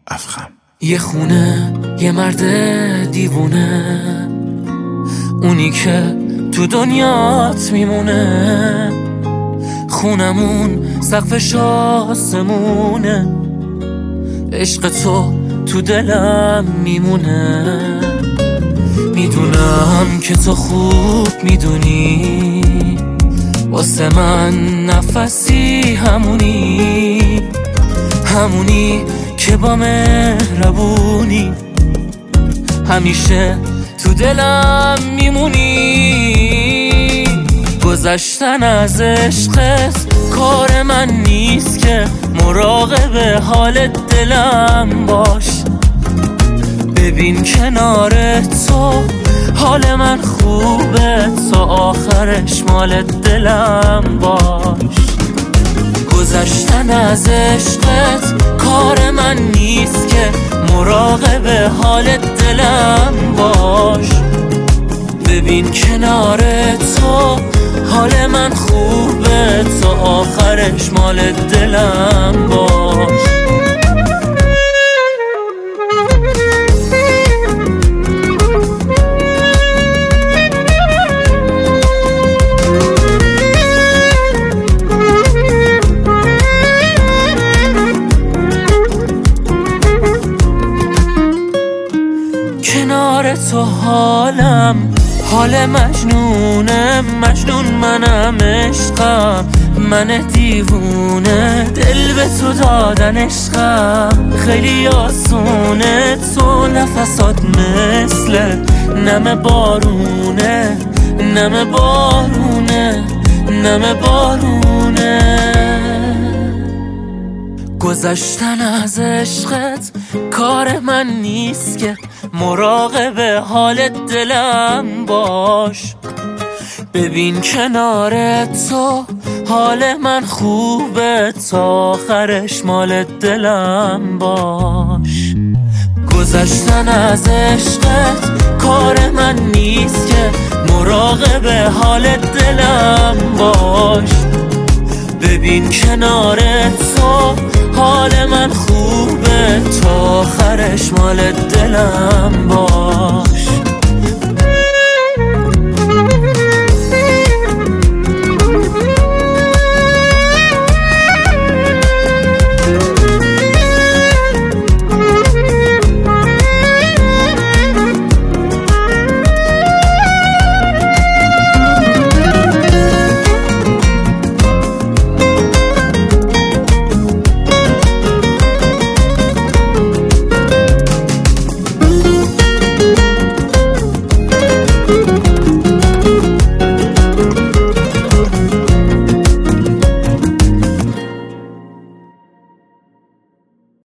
افخم. یه خونه، یه مرد دیوونه، اونی که تو دنیات میمونه. خونمون سقفش آسمونه، عشق تو دلم میمونه. میدونم که تو خوب میدونی، واسه من نفسی همونی که با مهربونی همیشه تو دلم میمونی. گذشتن از عشقت کار من نیست که مراقب حال دلم باش. ببین کنار تو حال من خوبه، تا آخرش مال دلم باش. گذشتن از عشقت کار من نیست که مراقب حال دلم باش. ببین کنار تو حال من خوبه، تا آخرش مال دلم باش. کنار تو حال مجنونه، مجنون منم، عشقم من دیوونه. دل به تو دادن عشقم خیلی آسونه، تو نفسات مثل نم بارونه، نم بارونه، نم بارونه. گذشتن از عشقت کار من نیست که مراقب حال دلم باش. ببین کنار تو حال من خوبه، تا آخرش مال دلم باش. گذشتن از عشقت کار من نیست که مراقب حال دلم باش. ببین کنار تو حال من خوبه، تا آخرش مال دلم باش.